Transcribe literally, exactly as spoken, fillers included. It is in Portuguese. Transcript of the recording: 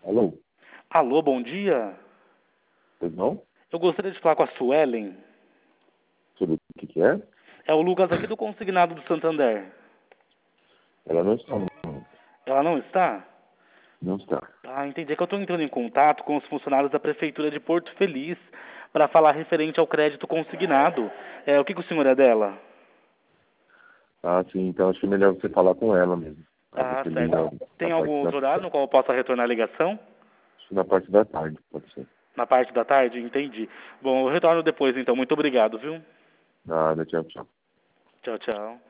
Alô? Alô, bom dia. Pois não? Eu gostaria de falar com a Suelen. Sobre o que que é? É o Lucas aqui do Consignado do Santander. Ela não está no momento. Ela não está? Não está. Ah, entendi. É que eu estou entrando em contato com os funcionários da Prefeitura de Porto Feliz para falar referente ao crédito consignado. É, o que, que o senhor é dela? Ah, sim, então acho que é melhor você falar com ela mesmo. Aí Ah, você certo. liga Tem na parte algum da, outro horário no qual eu possa retornar a ligação? acho que na parte da tarde, pode ser. Na parte da tarde? Entendi. Bom, eu retorno depois então. Muito obrigado, viu? Nada, tchau, tchau. Tchau, tchau.